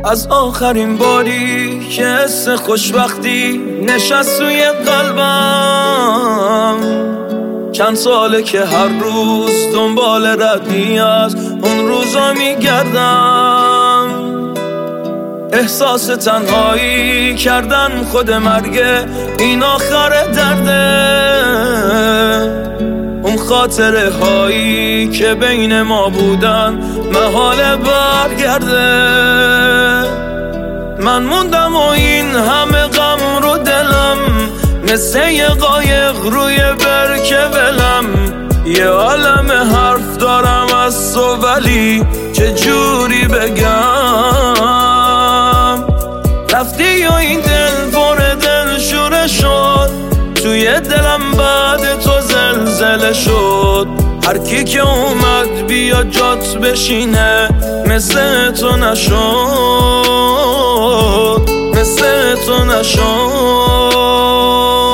از آخرین باری که حس خوشبختی نشست توی قلبم، چند ساله که هر روز دنبال ردی از اون روزا میگردم. احساس تنهایی کردن خود مرگه، این آخر درده. اون خاطره هایی که بین ما بودن محاله برگرده. من موندم و این همه غم رو دلم، مثل یه قایق روی برکه ولم. یه عالم حرف دارم از تو ولی چجوری بگم؟ رفتی و این دل پر دل شوره شد، توی دلم بعد تو زلزله شد. هر کی که اومد بیا جات بشینه، مثل تو نشد، مثل تو نشد.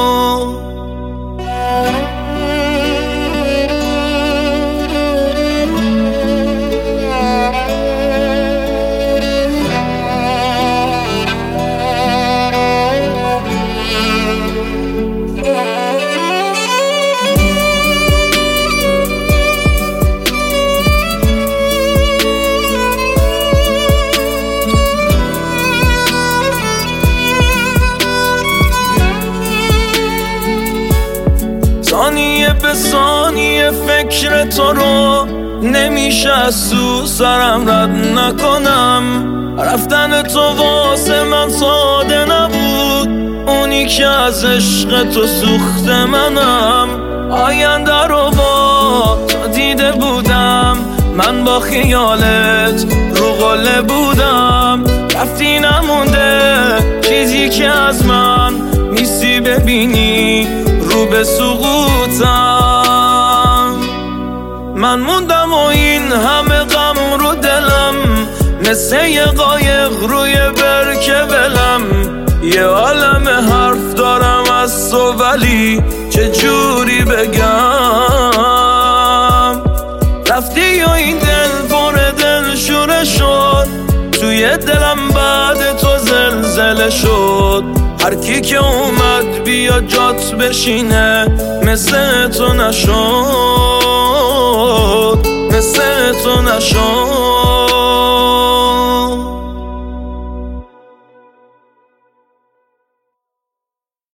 ثانیه به ثانیه فکر تو رو نمیشه از تو سرم رد نکنم. رفتن تو واسه من ساده نبود، اونی که از عشق تو سوخت منم. آینده رو با تو دیده بودم، من با خیالت رو قله بودم. رفتی نمونده چیزی که از من نیستی ببینی، رو به سقوطم. من موندم و این همه غم رو دلم، مثل یه قایق روی برکه ولم. یه عالم حرف دارم از تو ولی چجوری بگم؟ رفتی و این دل پر دل شوره شد، توی دلم بعد تو زلزله شد. هر کی که اومد بیا جات بشینه، مثل تو نشد، مثل تو نشد.